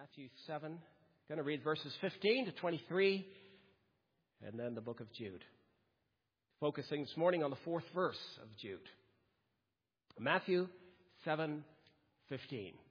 Matthew 7. Going to read verses 15 to 23, and then the book of Jude. Focusing this morning on the fourth verse of Jude. Matthew 7:15.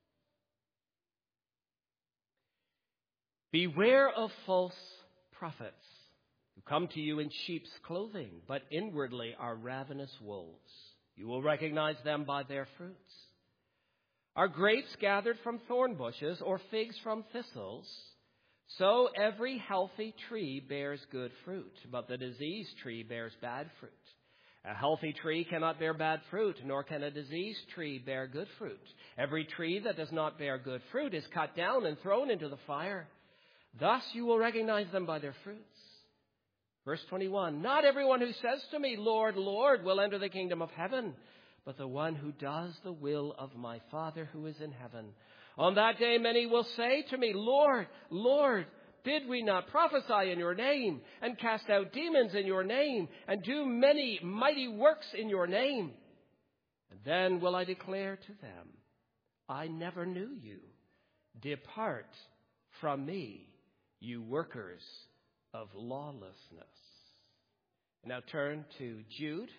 Beware of false prophets who come to you in sheep's clothing, but inwardly are ravenous wolves. You will recognize them by their fruits. Are grapes gathered from thorn bushes or figs from thistles? So every healthy tree bears good fruit, but the diseased tree bears bad fruit. A healthy tree cannot bear bad fruit, nor can a diseased tree bear good fruit. Every tree that does not bear good fruit is cut down and thrown into the fire. Thus you will recognize them by their fruits. Verse 21, not everyone who says to me, Lord, Lord, will enter the kingdom of heaven, but the one who does the will of my Father who is in heaven. On that day many will say to me, Lord, Lord, did we not prophesy in your name, and cast out demons in your name, and do many mighty works in your name? And then will I declare to them, I never knew you. Depart from me, you workers of lawlessness. Now turn to Jude.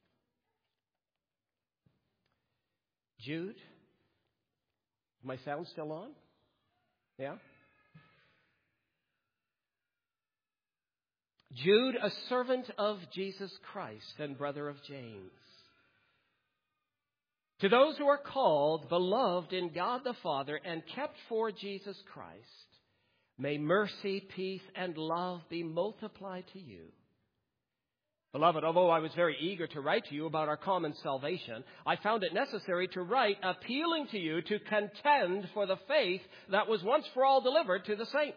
Jude. Is my sound still on? Yeah? Jude, a servant of Jesus Christ and brother of James. To those who are called, beloved in God the Father, and kept for Jesus Christ, may mercy, peace, and love be multiplied to you. Beloved, although I was very eager to write to you about our common salvation, I found it necessary to write appealing to you to contend for the faith that was once for all delivered to the saints.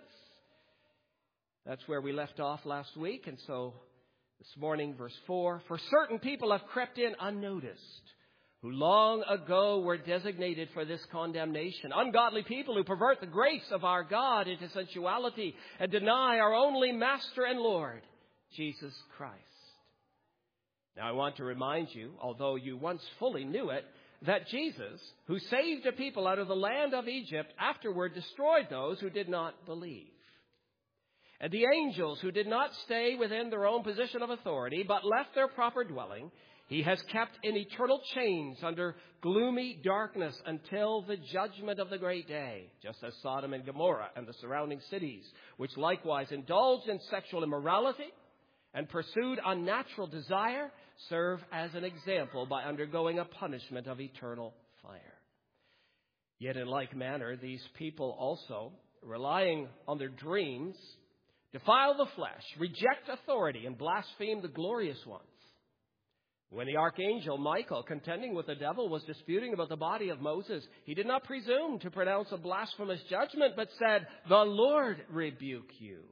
That's where we left off last week, and so this morning, verse 4, for certain people have crept in unnoticed, who long ago were designated for this condemnation. Ungodly people who pervert the grace of our God into sensuality and deny our only Master and Lord, Jesus Christ. Now I want to remind you, although you once fully knew it, that Jesus, who saved a people out of the land of Egypt, afterward destroyed those who did not believe. And the angels who did not stay within their own position of authority, but left their proper dwelling, he has kept in eternal chains under gloomy darkness until the judgment of the great day, just as Sodom and Gomorrah and the surrounding cities, which likewise indulged in sexual immorality and pursued unnatural desire, serve as an example by undergoing a punishment of eternal fire. Yet in like manner, these people also, relying on their dreams, defile the flesh, reject authority, and blaspheme the glorious ones. When the archangel Michael, contending with the devil, was disputing about the body of Moses, he did not presume to pronounce a blasphemous judgment, but said, the Lord rebuke you.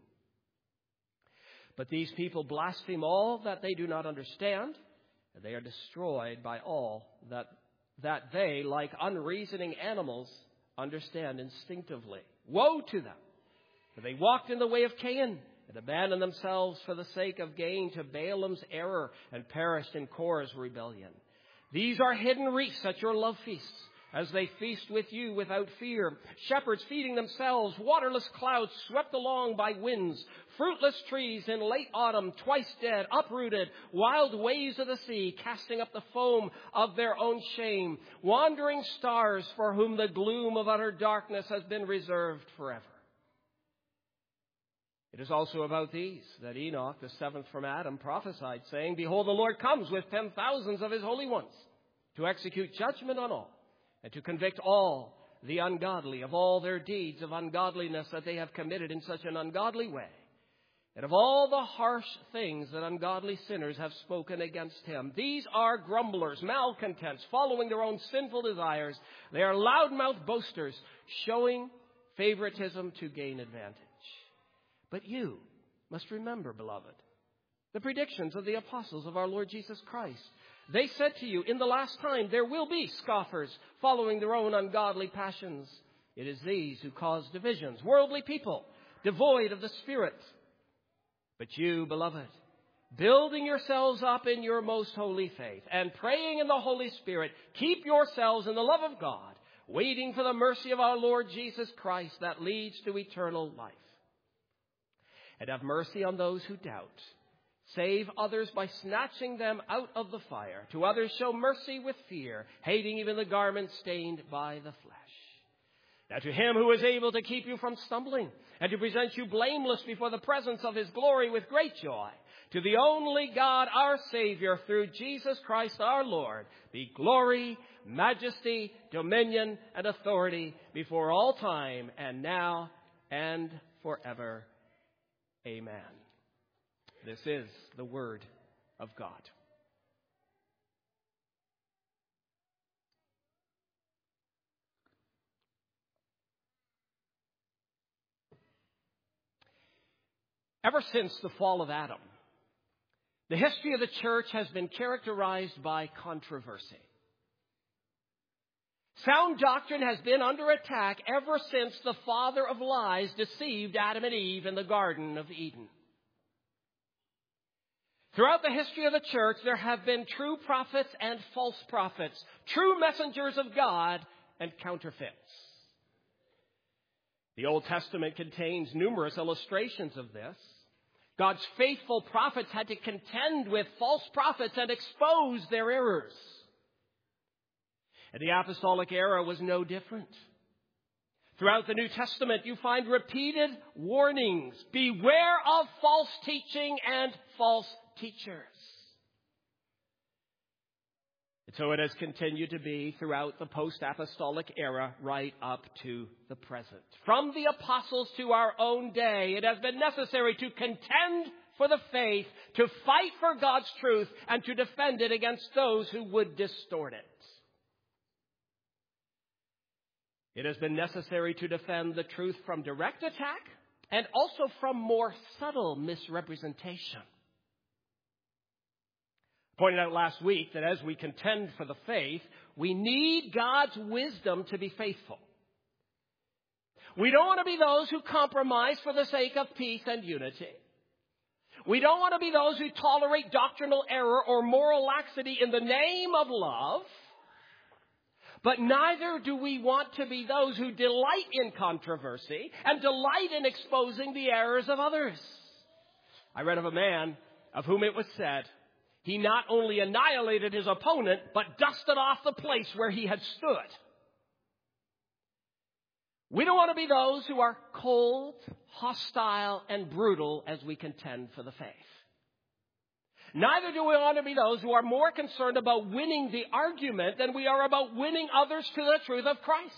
But these people blaspheme all that they do not understand, and they are destroyed by all that they, like unreasoning animals, understand instinctively. Woe to them! For they walked in the way of Cain, and abandoned themselves for the sake of gain to Balaam's error, and perished in Korah's rebellion. These are hidden reefs at your love feasts, as they feast with you without fear. Shepherds feeding themselves, waterless clouds swept along by winds, fruitless trees in late autumn, twice dead, uprooted, wild waves of the sea, casting up the foam of their own shame, wandering stars for whom the gloom of utter darkness has been reserved forever. It is also about these that Enoch, the seventh from Adam, prophesied, saying, behold, the Lord comes with 10,000s of his holy ones to execute judgment on all, and to convict all the ungodly of all their deeds of ungodliness that they have committed in such an ungodly way, and of all the harsh things that ungodly sinners have spoken against him. These are grumblers, malcontents, following their own sinful desires. They are loudmouth boasters, showing favoritism to gain advantage. But you must remember, beloved, the predictions of the apostles of our Lord Jesus Christ. They said to you, in the last time there will be scoffers following their own ungodly passions. It is these who cause divisions, worldly people, devoid of the Spirit. But you, beloved, building yourselves up in your most holy faith and praying in the Holy Spirit, keep yourselves in the love of God, waiting for the mercy of our Lord Jesus Christ that leads to eternal life. And have mercy on those who doubt. Save others by snatching them out of the fire. To others show mercy with fear, hating even the garment stained by the flesh. Now to him who is able to keep you from stumbling and to present you blameless before the presence of his glory with great joy, to the only God, our Savior, through Jesus Christ our Lord, be glory, majesty, dominion, and authority before all time and now and forever. Amen. This is the word of God. Ever since the fall of Adam, the history of the church has been characterized by controversy. Sound doctrine has been under attack ever since the father of lies deceived Adam and Eve in the Garden of Eden. Throughout the history of the church, there have been true prophets and false prophets, true messengers of God and counterfeits. The Old Testament contains numerous illustrations of this. God's faithful prophets had to contend with false prophets and expose their errors. And the apostolic era was no different. Throughout the New Testament, you find repeated warnings. Beware of false teaching and false teachers. And so it has continued to be throughout the post-apostolic era right up to the present. From the apostles to our own day, it has been necessary to contend for the faith, to fight for God's truth, and to defend it against those who would distort it. It has been necessary to defend the truth from direct attack and also from more subtle misrepresentation. I pointed out last week that as we contend for the faith, we need God's wisdom to be faithful. We don't want to be those who compromise for the sake of peace and unity. We don't want to be those who tolerate doctrinal error or moral laxity in the name of love. But neither do we want to be those who delight in controversy and delight in exposing the errors of others. I read of a man of whom it was said, he not only annihilated his opponent, but dusted off the place where he had stood. We don't want to be those who are cold, hostile, and brutal as we contend for the faith. Neither do we want to be those who are more concerned about winning the argument than we are about winning others to the truth of Christ.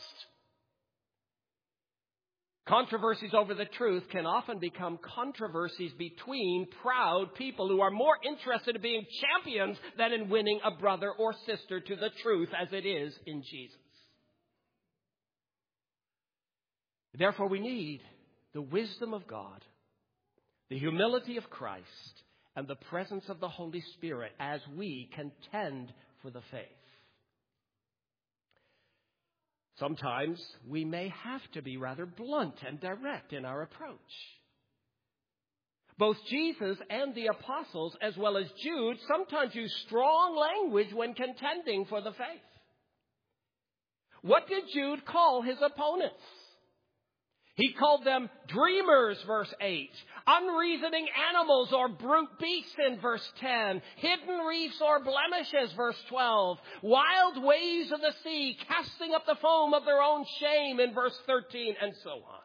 Controversies over the truth can often become controversies between proud people who are more interested in being champions than in winning a brother or sister to the truth as it is in Jesus. Therefore, we need the wisdom of God, the humility of Christ, and the presence of the Holy Spirit as we contend for the faith. Sometimes we may have to be rather blunt and direct in our approach. Both Jesus and the apostles, as well as Jude, sometimes use strong language when contending for the faith. What did Jude call his opponents? He called them dreamers, verse 8, unreasoning animals or brute beasts in verse 10, hidden reefs or blemishes, verse 12, wild waves of the sea, casting up the foam of their own shame in verse 13, and so on.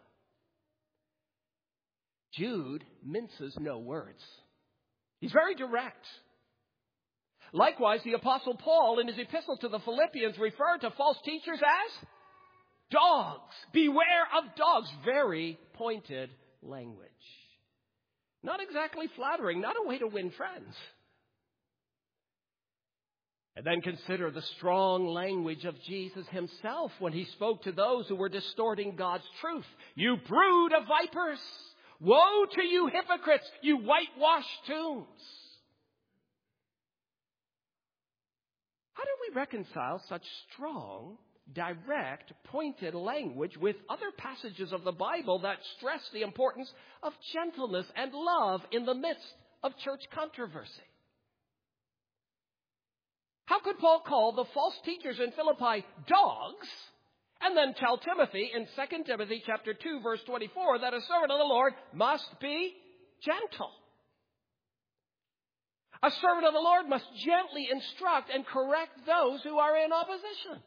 Jude minces no words. He's very direct. Likewise, the Apostle Paul in his epistle to the Philippians referred to false teachers as dogs. Beware of dogs. Very pointed language. Not exactly flattering, not a way to win friends. And then consider the strong language of Jesus himself when he spoke to those who were distorting God's truth. You brood of vipers! Woe to you hypocrites, you whitewashed tombs! How do we reconcile such strong, direct, pointed language with other passages of the Bible that stress the importance of gentleness and love in the midst of church controversy? How could Paul call the false teachers in Philippi dogs And then tell Timothy in 2 Timothy chapter 2, verse 24, that a servant of the Lord must be gentle. A servant of the Lord must gently instruct and correct those who are in opposition.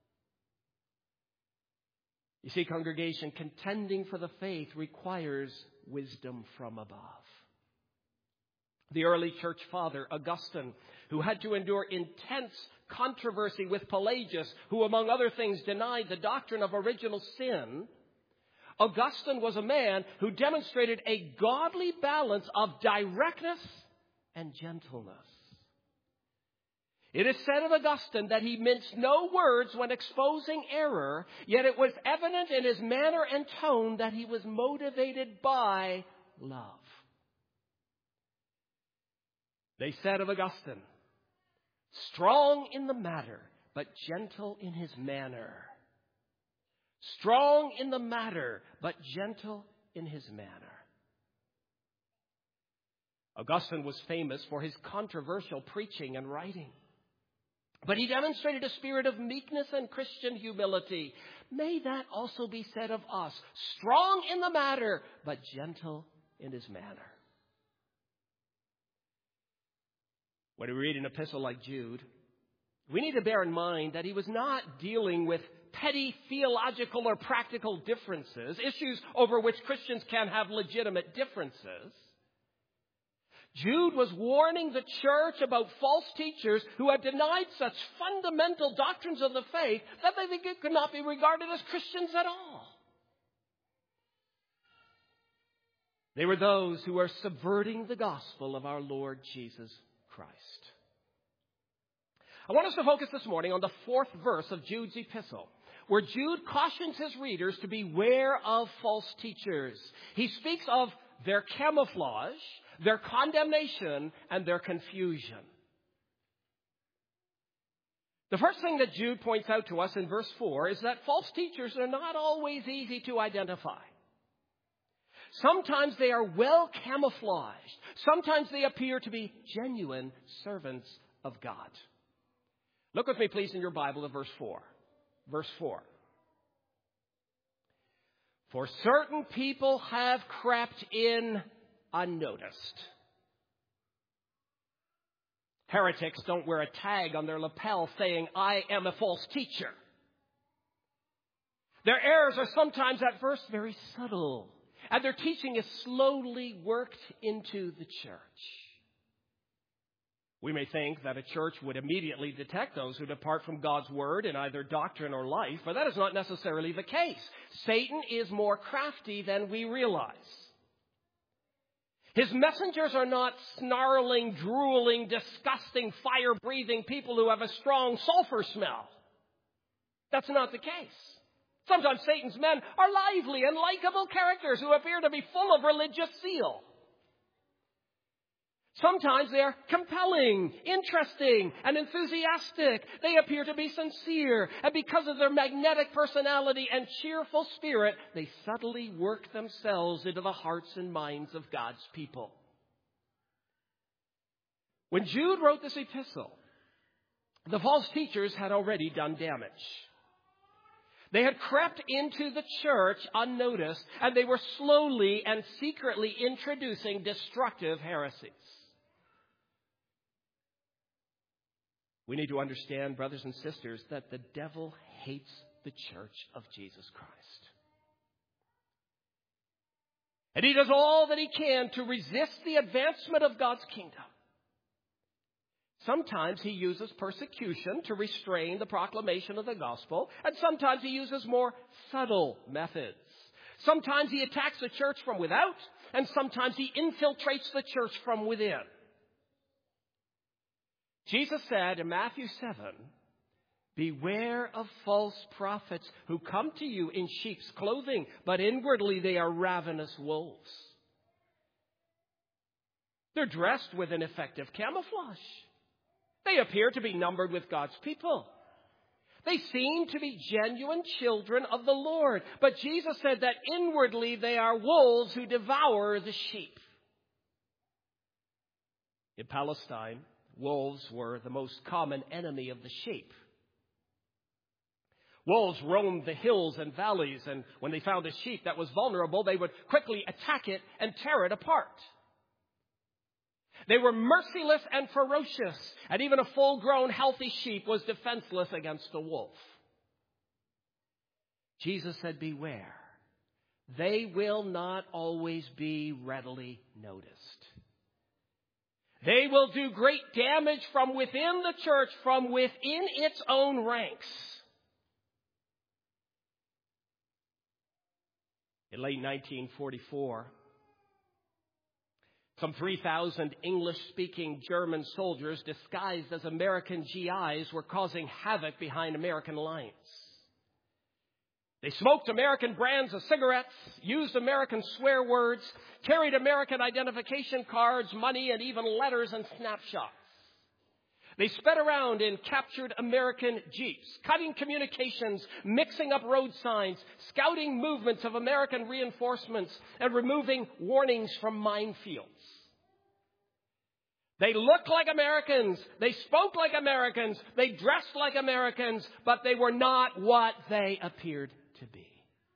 You see, congregation, contending for the faith requires wisdom from above. The early church father, Augustine, who had to endure intense controversy with Pelagius, who, among other things, denied the doctrine of original sin, Augustine was a man who demonstrated a godly balance of directness and gentleness. It is said of Augustine that he minced no words when exposing error, yet it was evident in his manner and tone that he was motivated by love. They said of Augustine, strong in the matter, but gentle in his manner. Strong in the matter, but gentle in his manner. Augustine was famous for his controversial preaching and writing. But he demonstrated a spirit of meekness and Christian humility. May that also be said of us. Strong in the matter, but gentle in his manner. When we read an epistle like Jude, we need to bear in mind that he was not dealing with petty theological or practical differences, issues over which Christians can have legitimate differences. Jude was warning the church about false teachers who had denied such fundamental doctrines of the faith that they could not be regarded as Christians at all. They were those who were subverting the gospel of our Lord Jesus Christ. I want us to focus this morning on the 4th verse of Jude's epistle, where Jude cautions his readers to beware of false teachers. He speaks of their camouflage, their condemnation, and their confusion. The first thing that Jude points out to us in verse 4 is that false teachers are not always easy to identify. Sometimes they are well camouflaged. Sometimes they appear to be genuine servants of God. Look with me, please, in your Bible at verse 4. Verse 4. For certain people have crept in unnoticed. Heretics don't wear a tag on their lapel saying, I am a false teacher. Their errors are sometimes at first very subtle, and their teaching is slowly worked into the church. We may think that a church would immediately detect those who depart from God's word in either doctrine or life, but that is not necessarily the case. Satan is more crafty than we realize. His messengers are not snarling, drooling, disgusting, fire-breathing people who have a strong sulfur smell. That's not the case. Sometimes Satan's men are lively and likable characters who appear to be full of religious zeal. Sometimes they are compelling, interesting, and enthusiastic. They appear to be sincere. And because of their magnetic personality and cheerful spirit, they subtly work themselves into the hearts and minds of God's people. When Jude wrote this epistle, the false teachers had already done damage. They had crept into the church unnoticed, and they were slowly and secretly introducing destructive heresies. We need to understand, brothers and sisters, that the devil hates the church of Jesus Christ. And he does all that he can to resist the advancement of God's kingdom. Sometimes he uses persecution to restrain the proclamation of the gospel, and sometimes he uses more subtle methods. Sometimes he attacks the church from without, and sometimes he infiltrates the church from within. Jesus said in Matthew 7, beware of false prophets who come to you in sheep's clothing, but inwardly they are ravenous wolves. They're dressed with an effective camouflage. They appear to be numbered with God's people. They seem to be genuine children of the Lord. But Jesus said that inwardly they are wolves who devour the sheep. In Palestine, wolves were the most common enemy of the sheep. Wolves roamed the hills and valleys, and when they found a sheep that was vulnerable, they would quickly attack it and tear it apart. They were merciless and ferocious, and even a full-grown, healthy sheep was defenseless against a wolf. Jesus said, beware. They will not always be readily noticed. They will do great damage from within the church, from within its own ranks. In late 1944, some 3,000 English-speaking German soldiers disguised as American GIs were causing havoc behind American lines. They smoked American brands of cigarettes, used American swear words, carried American identification cards, money, and even letters and snapshots. They sped around in captured American Jeeps, cutting communications, mixing up road signs, scouting movements of American reinforcements, and removing warnings from minefields. They looked like Americans, they spoke like Americans, they dressed like Americans, but they were not what they appeared to be.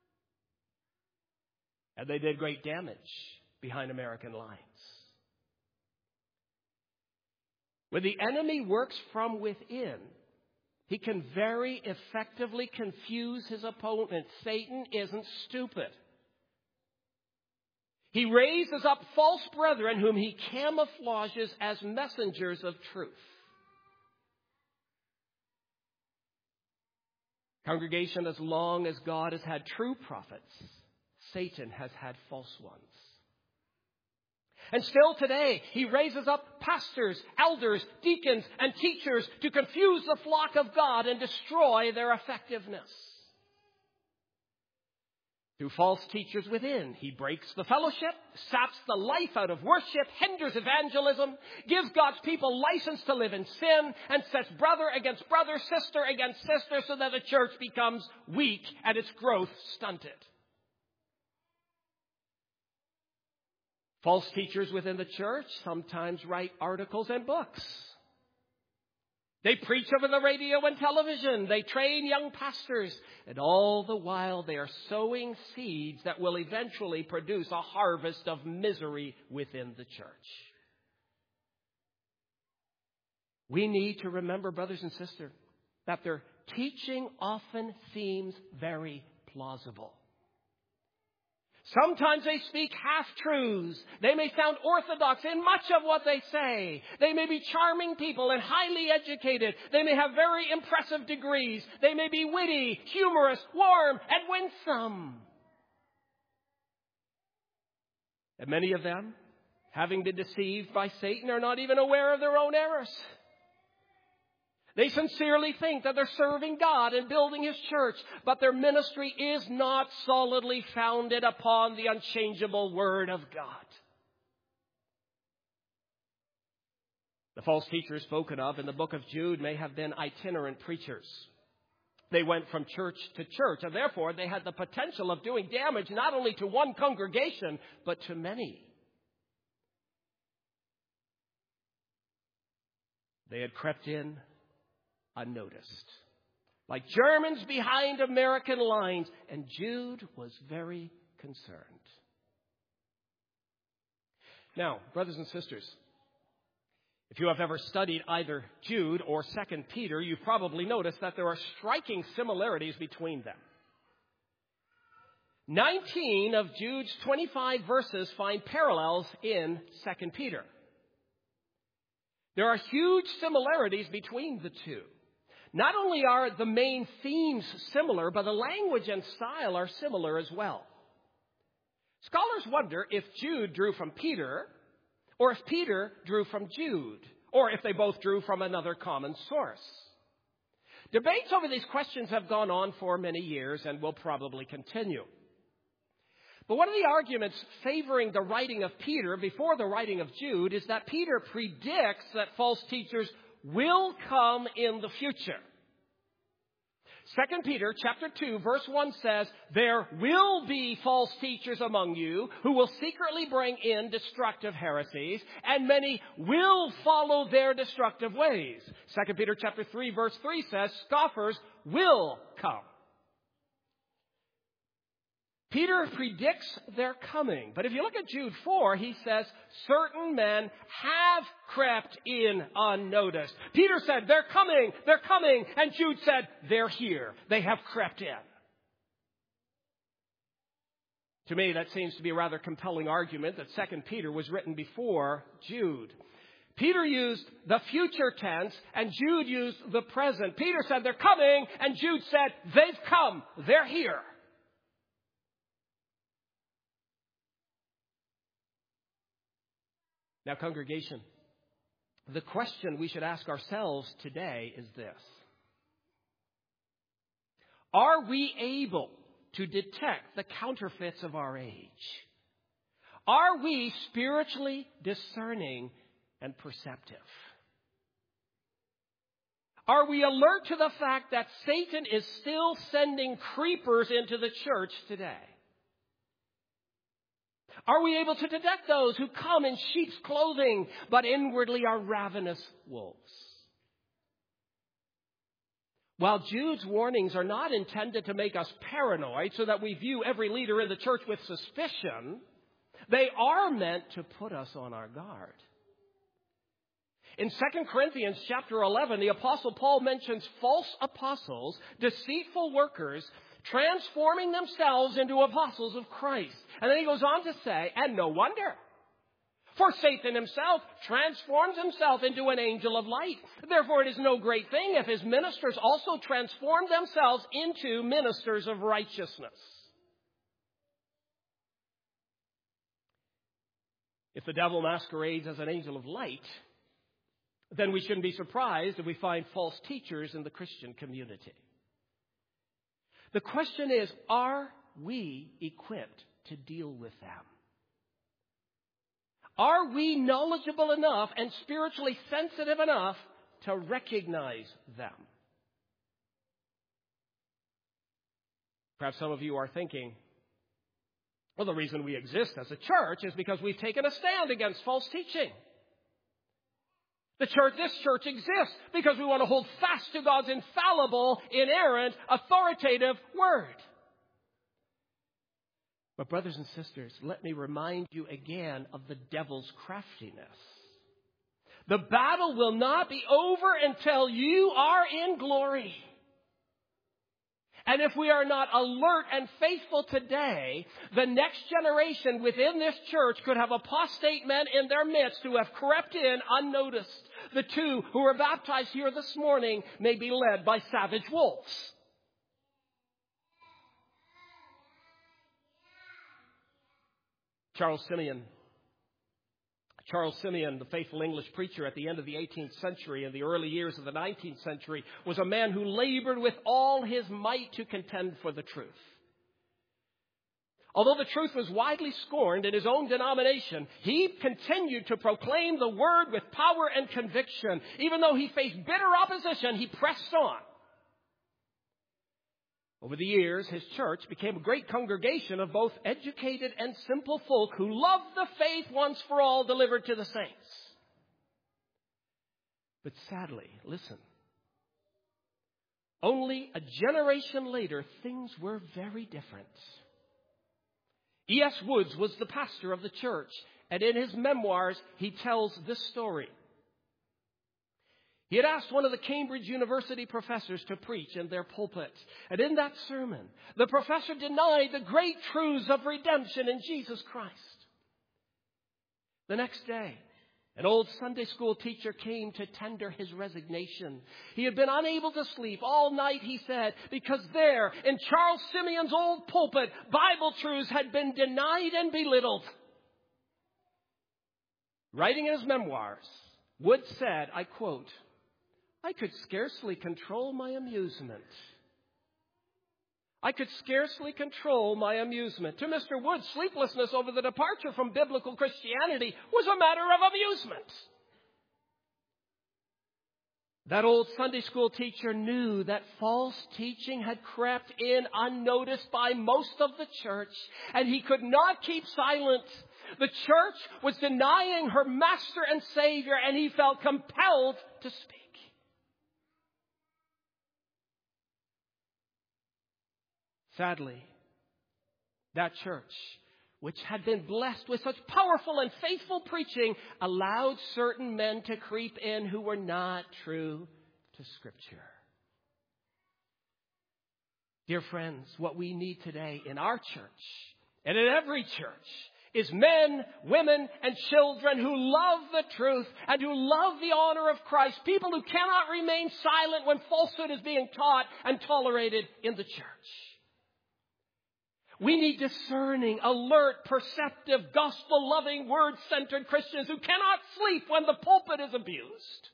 And they did great damage behind American lines. When the enemy works from within, he can very effectively confuse his opponent. Satan isn't stupid. He raises up false brethren whom he camouflages as messengers of truth. Congregation, as long as God has had true prophets, Satan has had false ones. And still today, he raises up pastors, elders, deacons, and teachers to confuse the flock of God and destroy their effectiveness. Through false teachers within, he breaks the fellowship, saps the life out of worship, hinders evangelism, gives God's people license to live in sin, and sets brother against brother, sister against sister, so that the church becomes weak and its growth stunted. False teachers within the church sometimes write articles and books. They preach over the radio and television. They train young pastors. And all the while they are sowing seeds that will eventually produce a harvest of misery within the church. We need to remember, brothers and sisters, that their teaching often seems very plausible. Sometimes they speak half-truths. They may sound orthodox in much of what they say. They may be charming people and highly educated. They may have very impressive degrees. They may be witty, humorous, warm, and winsome. And many of them, having been deceived by Satan, are not even aware of their own errors. They sincerely think that they're serving God and building His church, but their ministry is not solidly founded upon the unchangeable Word of God. The false teachers spoken of in the book of Jude may have been itinerant preachers. They went from church to church, and therefore they had the potential of doing damage not only to one congregation, but to many. They had crept in unnoticed, like Germans behind American lines, and Jude was very concerned. Now, brothers and sisters, if you have ever studied either Jude or 2 Peter, you've probably noticed that there are striking similarities between them. 19 of Jude's 25 verses find parallels in 2 Peter. There are huge similarities between the two. Not only are the main themes similar, but the language and style are similar as well. Scholars wonder if Jude drew from Peter, or if Peter drew from Jude, or if they both drew from another common source. Debates over these questions have gone on for many years and will probably continue. But one of the arguments favoring the writing of Peter before the writing of Jude is that Peter predicts that false teachers will come in the future. 2 Peter chapter 2 verse 1 says, "There will be false teachers among you who will secretly bring in destructive heresies, and many will follow their destructive ways." 2 Peter chapter 3 verse 3 says, "Scoffers will come." Peter predicts their coming. But if you look at Jude 4, he says, certain men have crept in unnoticed. Peter said, they're coming. And Jude said, they're here. They have crept in. To me, that seems to be a rather compelling argument that 2 Peter was written before Jude. Peter used the future tense, and Jude used the present. Peter said, they're coming, and Jude said, they've come. They're here. Now, congregation, the question we should ask ourselves today is this. Are we able to detect the counterfeits of our age? Are we spiritually discerning and perceptive? Are we alert to the fact that Satan is still sending creepers into the church today? Are we able to detect those who come in sheep's clothing, but inwardly are ravenous wolves? While Jude's warnings are not intended to make us paranoid so that we view every leader in the church with suspicion, they are meant to put us on our guard. In 2 Corinthians chapter 11, the Apostle Paul mentions false apostles, deceitful workers, transforming themselves into apostles of Christ. And then he goes on to say, and no wonder. For Satan himself transforms himself into an angel of light. Therefore, it is no great thing if his ministers also transform themselves into ministers of righteousness. If the devil masquerades as an angel of light, then we shouldn't be surprised if we find false teachers in the Christian community. The question is, are we equipped to deal with them? Are we knowledgeable enough and spiritually sensitive enough to recognize them? Perhaps some of you are thinking, well, the reason we exist as a church is because we've taken a stand against false teaching. This church exists because we want to hold fast to God's infallible, inerrant, authoritative word. But brothers and sisters, let me remind you again of the devil's craftiness. The battle will not be over until you are in glory. And if we are not alert and faithful today, the next generation within this church could have apostate men in their midst who have crept in unnoticed. The two who were baptized here this morning may be led by savage wolves. Charles Simeon, the faithful English preacher at the end of the 18th century and the early years of the 19th century, was a man who labored with all his might to contend for the truth. Although the truth was widely scorned in his own denomination, he continued to proclaim the word with power and conviction. Even though he faced bitter opposition, he pressed on. Over the years, his church became a great congregation of both educated and simple folk who loved the faith once for all delivered to the saints. But sadly, listen, only a generation later, things were very different. E.S. Woods was the pastor of the church, and in his memoirs, he tells this story. He had asked one of the Cambridge University professors to preach in their pulpit. And in that sermon, the professor denied the great truths of redemption in Jesus Christ. The next day, an old Sunday school teacher came to tender his resignation. He had been unable to sleep all night, he said, because there, in Charles Simeon's old pulpit, Bible truths had been denied and belittled. Writing in his memoirs, Wood said, I quote, I could scarcely control my amusement. To Mr. Wood, sleeplessness over the departure from biblical Christianity was a matter of amusement. That old Sunday school teacher knew that false teaching had crept in unnoticed by most of the church, and he could not keep silent. The church was denying her master and savior, and he felt compelled to speak. Sadly, That church, which had been blessed with such powerful and faithful preaching, allowed certain men to creep in who were not true to Scripture. Dear friends, what we need today in our church and in every church is men, women, and children who love the truth and who love the honor of Christ. People who cannot remain silent when falsehood is being taught and tolerated in the church. We need discerning, alert, perceptive, gospel-loving, word-centered Christians who cannot sleep when the pulpit is abused.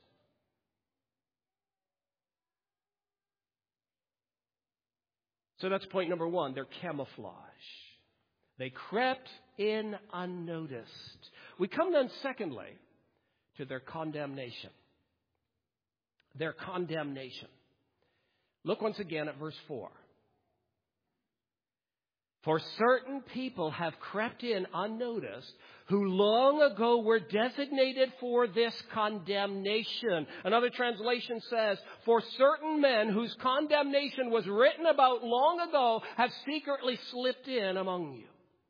So that's point number one, their camouflage. They crept in unnoticed. We come then, secondly, to their condemnation. Their condemnation. Look once again at verse 4. For certain people have crept in unnoticed, who long ago were designated for this condemnation. Another translation says, for certain men whose condemnation was written about long ago have secretly slipped in among you.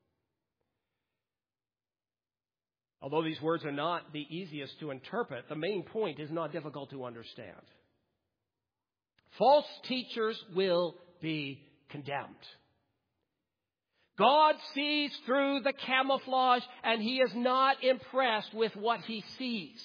Although these words are not the easiest to interpret, the main point is not difficult to understand. False teachers will be condemned. God sees through the camouflage, and He is not impressed with what He sees.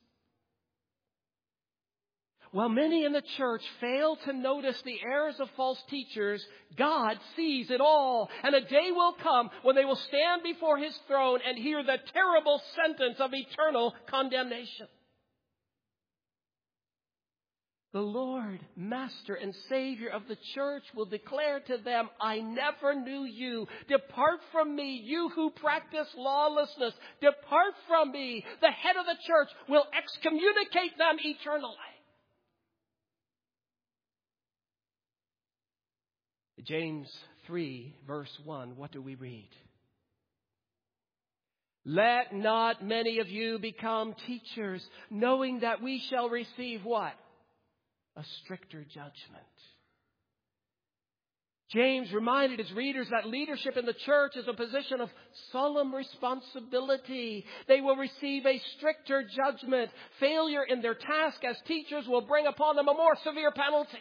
While many in the church fail to notice the errors of false teachers, God sees it all. And a day will come when they will stand before His throne and hear the terrible sentence of eternal condemnation. The Lord, Master and Savior of the church will declare to them, I never knew you. Depart from me, you who practice lawlessness. Depart from me. The head of the church will excommunicate them eternally. James 3, verse 1, what do we read? Let not many of you become teachers, knowing that we shall receive what? A stricter judgment. James reminded his readers that leadership in the church is a position of solemn responsibility. They will receive a stricter judgment. Failure in their task as teachers will bring upon them a more severe penalty.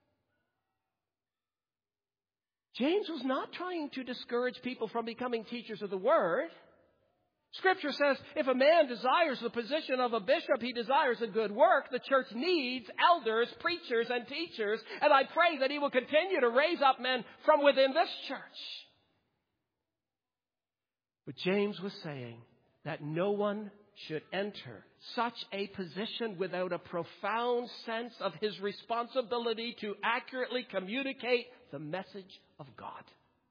James was not trying to discourage people from becoming teachers of the Word. Scripture says, if a man desires the position of a bishop, he desires a good work. The church needs elders, preachers, and teachers. And I pray that He will continue to raise up men from within this church. But James was saying that no one should enter such a position without a profound sense of his responsibility to accurately communicate the message of God.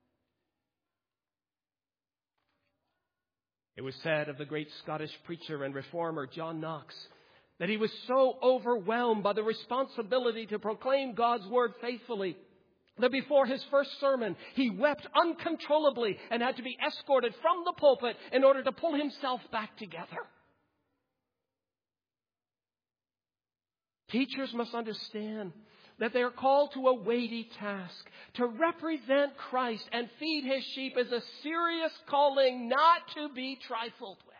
It was said of the great Scottish preacher and reformer John Knox that he was so overwhelmed by the responsibility to proclaim God's word faithfully that before his first sermon he wept uncontrollably and had to be escorted from the pulpit in order to pull himself back together. Teachers must understand that they are called to a weighty task. To represent Christ and feed His sheep is a serious calling not to be trifled with.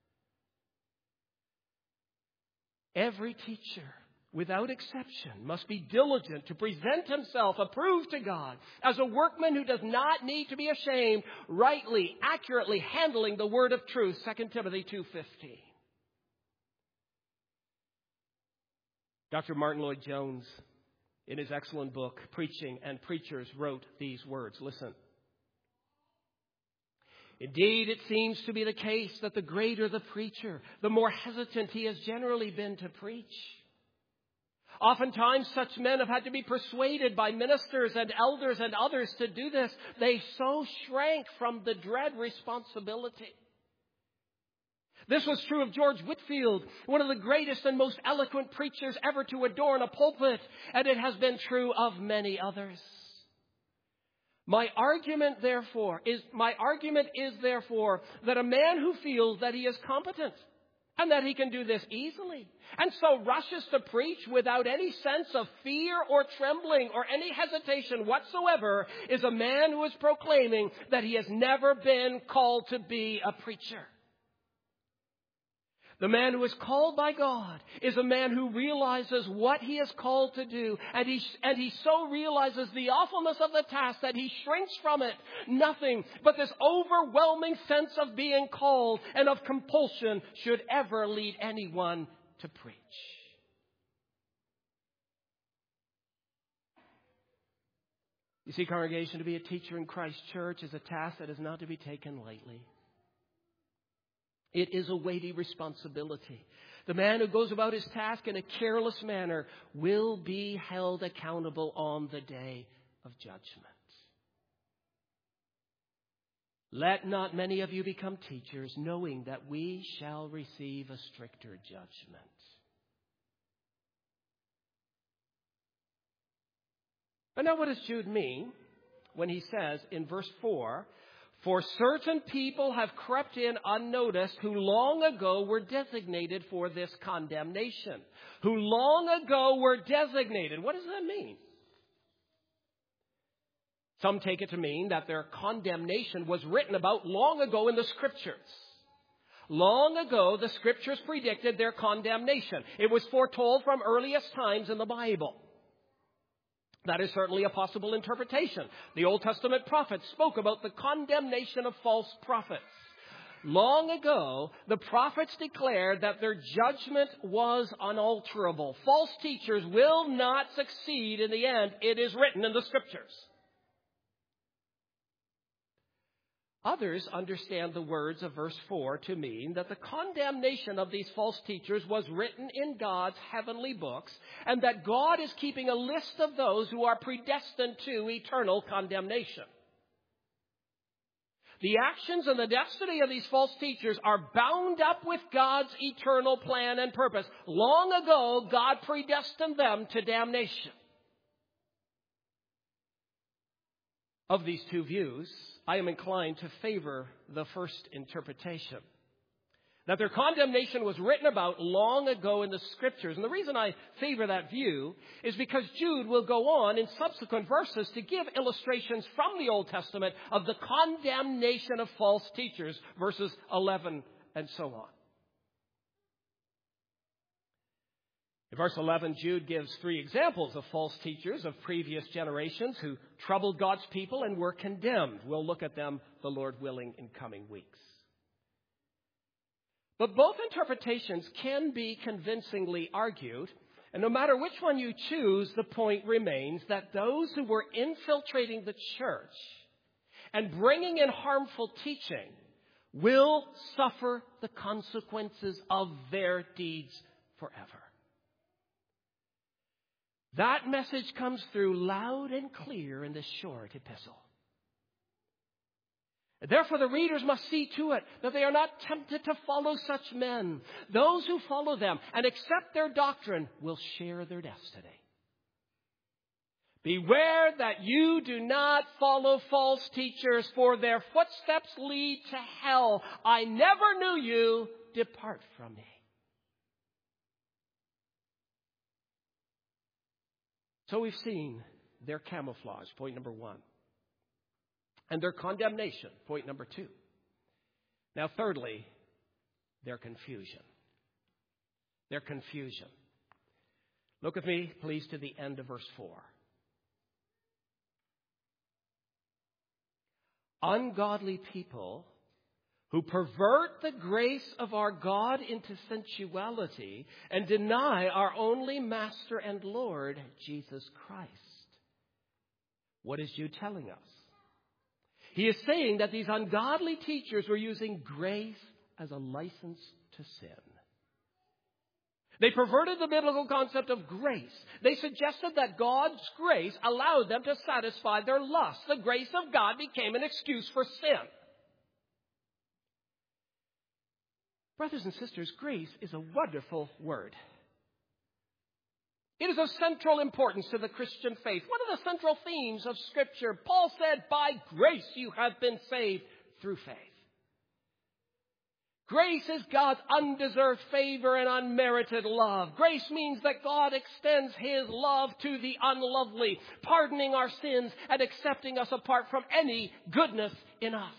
Every teacher, without exception, must be diligent to present himself approved to God as a workman who does not need to be ashamed, rightly, accurately handling the word of truth, 2 Timothy 2:15. Dr. Martin Lloyd-Jones, in his excellent book, Preaching and Preachers, wrote these words. Listen. Indeed, it seems to be the case that the greater the preacher, the more hesitant he has generally been to preach. Oftentimes, such men have had to be persuaded by ministers and elders and others to do this. They so shrank from the dread responsibility. This was true of George Whitefield, one of the greatest and most eloquent preachers ever to adorn a pulpit, and it has been true of many others. My argument is therefore that a man who feels that he is competent and that he can do this easily, and so rushes to preach without any sense of fear or trembling or any hesitation whatsoever, is a man who is proclaiming that he has never been called to be a preacher. The man who is called by God is a man who realizes what he is called to do, and he so realizes the awfulness of the task that he shrinks from it. Nothing but this overwhelming sense of being called and of compulsion should ever lead anyone to preach. You see, congregation, to be a teacher in Christ's church is a task that is not to be taken lightly. It is a weighty responsibility. The man who goes about his task in a careless manner will be held accountable on the day of judgment. Let not many of you become teachers, knowing that we shall receive a stricter judgment. But now what does Jude mean when he says in verse 4, "For certain people have crept in unnoticed who long ago were designated for this condemnation." Who long ago were designated. What does that mean? Some take it to mean that their condemnation was written about long ago in the Scriptures. Long ago, the Scriptures predicted their condemnation. It was foretold from earliest times in the Bible. That is certainly a possible interpretation. The Old Testament prophets spoke about the condemnation of false prophets. Long ago, the prophets declared that their judgment was unalterable. False teachers will not succeed in the end. It is written in the Scriptures. Others understand the words of verse 4 to mean that the condemnation of these false teachers was written in God's heavenly books, and that God is keeping a list of those who are predestined to eternal condemnation. The actions and the destiny of these false teachers are bound up with God's eternal plan and purpose. Long ago, God predestined them to damnation. Of these two views, I am inclined to favor the first interpretation. That their condemnation was written about long ago in the Scriptures. And the reason I favor that view is because Jude will go on in subsequent verses to give illustrations from the Old Testament of the condemnation of false teachers, verses 11 and so on. In verse 11, Jude gives 3 examples of false teachers of previous generations who troubled God's people and were condemned. We'll look at them, the Lord willing, in coming weeks. But both interpretations can be convincingly argued, and no matter which one you choose, the point remains that those who were infiltrating the church and bringing in harmful teaching will suffer the consequences of their deeds forever. That message comes through loud and clear in this short epistle. Therefore, the readers must see to it that they are not tempted to follow such men. Those who follow them and accept their doctrine will share their destiny. Beware that you do not follow false teachers, for their footsteps lead to hell. I never knew you. Depart from me. So we've seen their camouflage, point number 1. And their condemnation, point number 2. Now, thirdly, their confusion. Their confusion. Look with me, please, to the end of verse 4. Ungodly people who pervert the grace of our God into sensuality and deny our only Master and Lord, Jesus Christ. What is Jude telling us? He is saying that these ungodly teachers were using grace as a license to sin. They perverted the biblical concept of grace. They suggested that God's grace allowed them to satisfy their lust. The grace of God became an excuse for sin. Brothers and sisters, grace is a wonderful word. It is of central importance to the Christian faith. One of the central themes of Scripture. Paul said, by grace you have been saved through faith. Grace is God's undeserved favor and unmerited love. Grace means that God extends His love to the unlovely, pardoning our sins and accepting us apart from any goodness in us.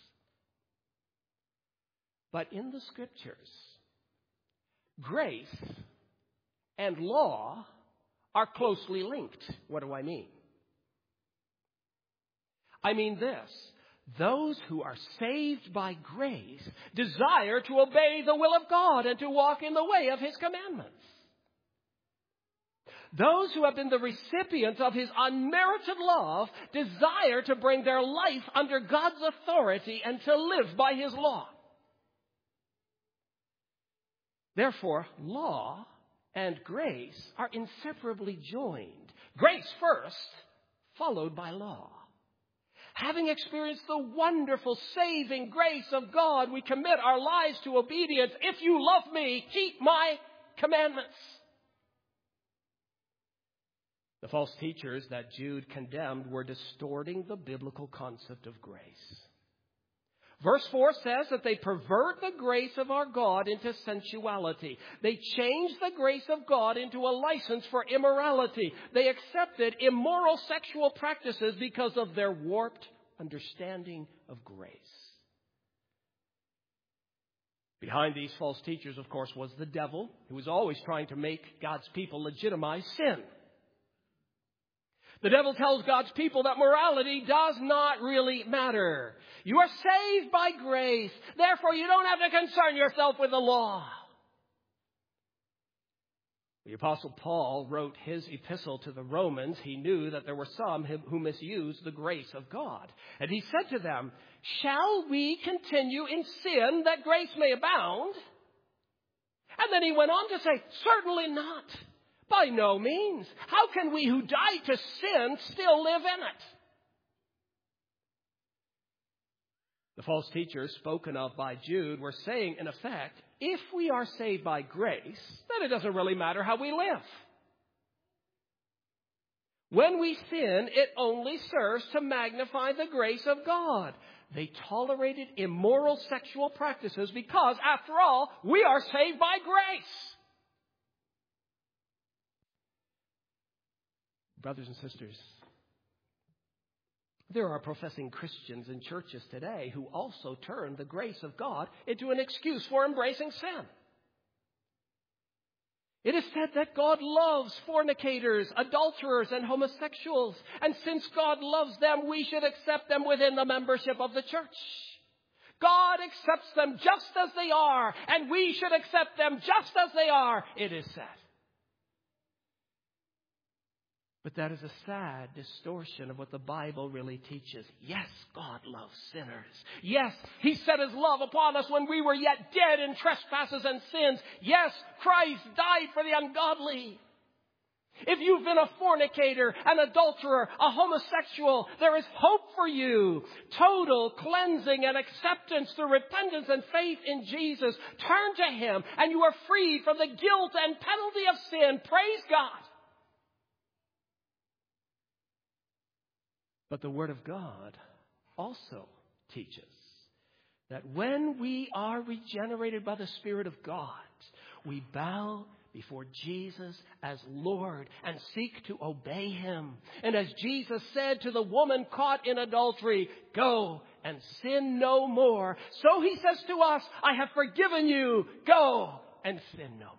But in the Scriptures, grace and law are closely linked. What do I mean? I mean this. Those who are saved by grace desire to obey the will of God and to walk in the way of His commandments. Those who have been the recipients of His unmerited love desire to bring their life under God's authority and to live by His law. Therefore, law and grace are inseparably joined. Grace first, followed by law. Having experienced the wonderful saving grace of God, we commit our lives to obedience. If you love me, keep my commandments. The false teachers that Jude condemned were distorting the biblical concept of grace. Verse 4 says that they pervert the grace of our God into sensuality. They change the grace of God into a license for immorality. They accepted immoral sexual practices because of their warped understanding of grace. Behind these false teachers, of course, was the devil, who was always trying to make God's people legitimize sin. The devil tells God's people that morality does not really matter. You are saved by grace. Therefore, you don't have to concern yourself with the law. The Apostle Paul wrote his epistle to the Romans. He knew that there were some who misused the grace of God. And he said to them, "Shall we continue in sin that grace may abound?" And then he went on to say, "Certainly not. By no means. How can we who died to sin still live in it?" The false teachers spoken of by Jude were saying, in effect, if we are saved by grace, then it doesn't really matter how we live. When we sin, it only serves to magnify the grace of God. They tolerated immoral sexual practices because, after all, we are saved by grace. Brothers and sisters, there are professing Christians in churches today who also turn the grace of God into an excuse for embracing sin. It is said that God loves fornicators, adulterers, and homosexuals. And since God loves them, we should accept them within the membership of the church. God accepts them just as they are, and we should accept them just as they are, it is said. But that is a sad distortion of what the Bible really teaches. Yes, God loves sinners. Yes, He set His love upon us when we were yet dead in trespasses and sins. Yes, Christ died for the ungodly. If you've been a fornicator, an adulterer, a homosexual, there is hope for you. Total cleansing and acceptance through repentance and faith in Jesus. Turn to Him and you are freed from the guilt and penalty of sin. Praise God. But the Word of God also teaches that when we are regenerated by the Spirit of God, we bow before Jesus as Lord and seek to obey Him. And as Jesus said to the woman caught in adultery, "Go and sin no more," so He says to us, "I have forgiven you. Go and sin no more."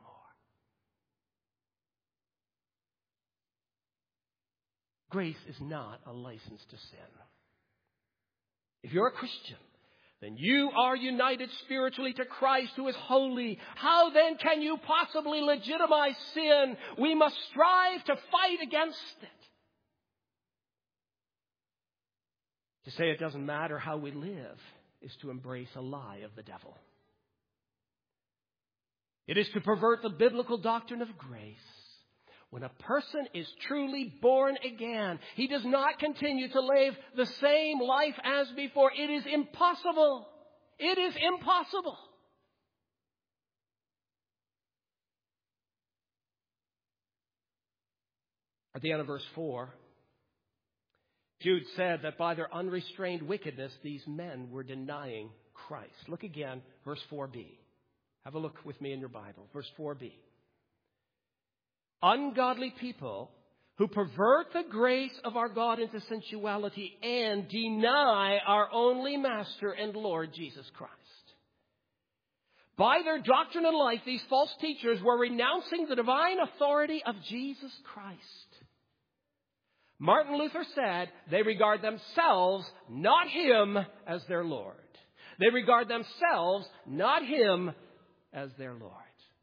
Grace is not a license to sin. If you're a Christian, then you are united spiritually to Christ, who is holy. How then can you possibly legitimize sin? We must strive to fight against it. To say it doesn't matter how we live is to embrace a lie of the devil. It is to pervert the biblical doctrine of grace. When a person is truly born again, he does not continue to live the same life as before. It is impossible. It is impossible. At the end of verse 4, Jude said that by their unrestrained wickedness, these men were denying Christ. Look again, verse 4b. Have a look with me in your Bible. Verse 4b. Ungodly people who pervert the grace of our God into sensuality and deny our only Master and Lord Jesus Christ. By their doctrine and life, these false teachers were renouncing the divine authority of Jesus Christ. Martin Luther said they regard themselves, not Him, as their Lord. They regard themselves, not Him, as their Lord.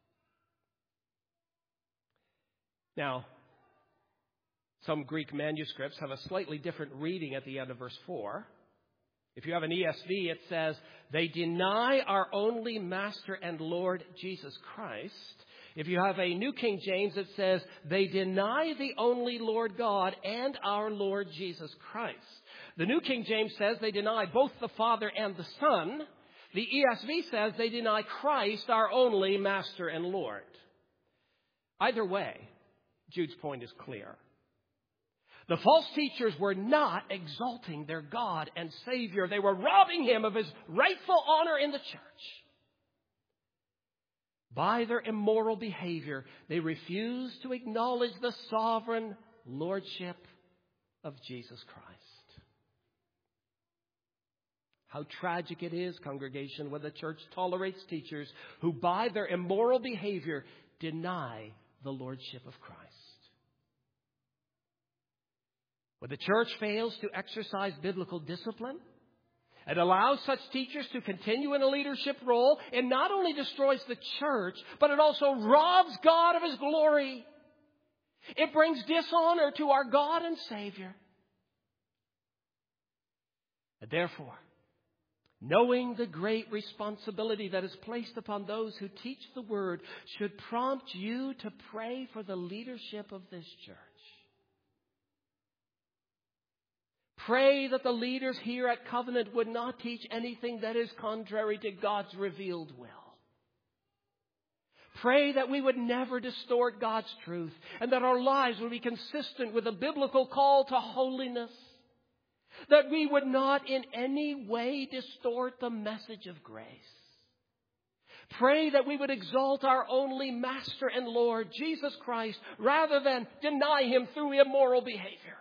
Now, some Greek manuscripts have a slightly different reading at the end of verse 4. If you have an ESV, it says, they deny our only Master and Lord Jesus Christ. If you have a New King James, it says, they deny the only Lord God and our Lord Jesus Christ. The New King James says they deny both the Father and the Son. The ESV says they deny Christ, our only Master and Lord. Either way, Jude's point is clear. The false teachers were not exalting their God and Savior. They were robbing Him of His rightful honor in the church. By their immoral behavior, they refused to acknowledge the sovereign lordship of Jesus Christ. How tragic it is, congregation, when the church tolerates teachers who, by their immoral behavior, deny the lordship of Christ. When the church fails to exercise biblical discipline and allows such teachers to continue in a leadership role, it not only destroys the church, but it also robs God of His glory. It brings dishonor to our God and Savior. And therefore, knowing the great responsibility that is placed upon those who teach the Word should prompt you to pray for the leadership of this church. Pray that the leaders here at Covenant would not teach anything that is contrary to God's revealed will. Pray that we would never distort God's truth and that our lives would be consistent with the biblical call to holiness. That we would not in any way distort the message of grace. Pray that we would exalt our only Master and Lord, Jesus Christ, rather than deny Him through immoral behavior.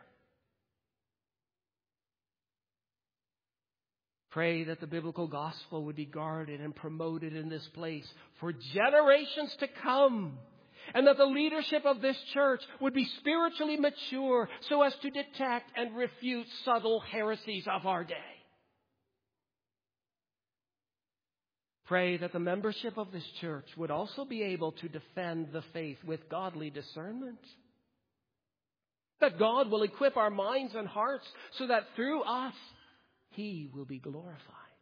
Pray that the biblical gospel would be guarded and promoted in this place for generations to come. And that the leadership of this church would be spiritually mature so as to detect and refute subtle heresies of our day. Pray that the membership of this church would also be able to defend the faith with godly discernment. That God will equip our minds and hearts so that through us, He will be glorified.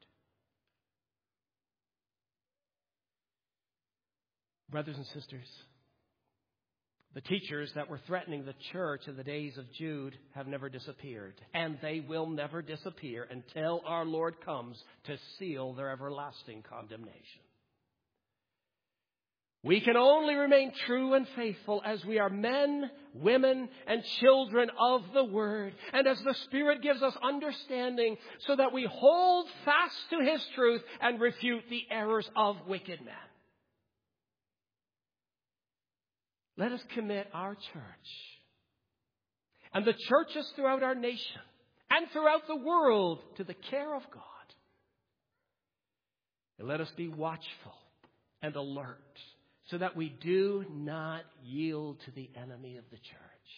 Brothers and sisters, the teachers that were threatening the church in the days of Jude have never disappeared. And they will never disappear until our Lord comes to seal their everlasting condemnation. We can only remain true and faithful as we are men, women, and children of the Word. And as the Spirit gives us understanding so that we hold fast to His truth and refute the errors of wicked men. Let us commit our church and the churches throughout our nation and throughout the world to the care of God. And let us be watchful and alert so that we do not yield to the enemy of the church.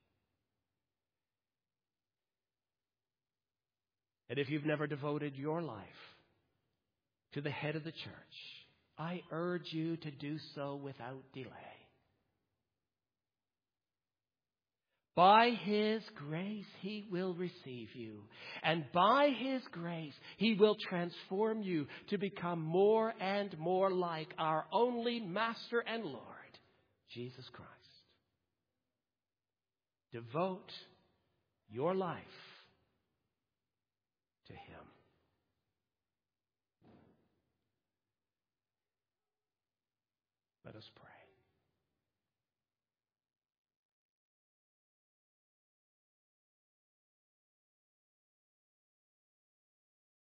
And if you've never devoted your life to the head of the church, I urge you to do so without delay. By His grace, He will receive you. And by His grace, He will transform you to become more and more like our only Master and Lord, Jesus Christ. Devote your life to Him. Let us pray.